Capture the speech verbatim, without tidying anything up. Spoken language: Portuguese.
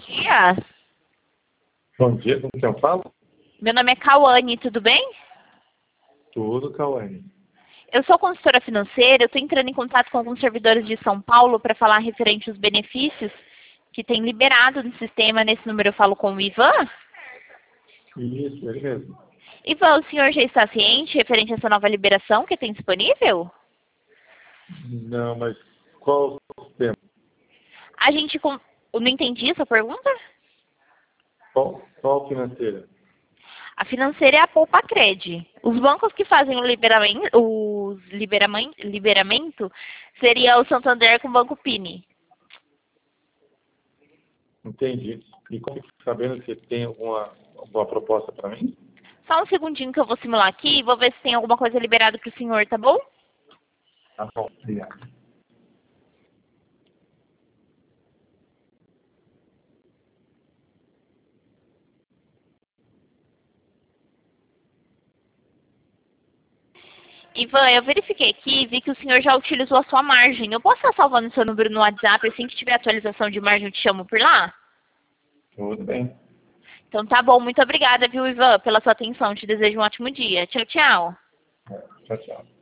dia. Bom dia, com quem eu falo? Meu nome é Cauane, tudo bem? Tudo, Cauane. Eu sou consultora financeira, eu estou entrando em contato com alguns servidores de São Paulo para falar referente aos benefícios que tem liberado no sistema. Nesse número eu falo com o Ivan. Isso, ele mesmo. Ivan, o senhor já está ciente referente a essa nova liberação que tem disponível? Não, mas qual o sistema? A gente... com- Eu não entendi essa pergunta? Qual, qual financeira? A financeira é a Poupa-Cred. Os bancos que fazem o liberamento, os liberamen- liberamento seria o Santander com o Banco Pini. Entendi. E como que sabendo que tem alguma, alguma proposta para mim? Só um segundinho que eu vou simular aqui e vou ver se tem alguma coisa liberada para o senhor, tá bom? Tá bom, obrigado. Ivan, eu verifiquei aqui e vi que o senhor já utilizou a sua margem. Eu posso estar salvando o seu número no WhatsApp, assim que tiver atualização de margem eu te chamo por lá? Tudo bem. Então tá bom, muito obrigada, viu, Ivan, pela sua atenção. Te desejo um ótimo dia. Tchau, tchau. Tchau, tchau.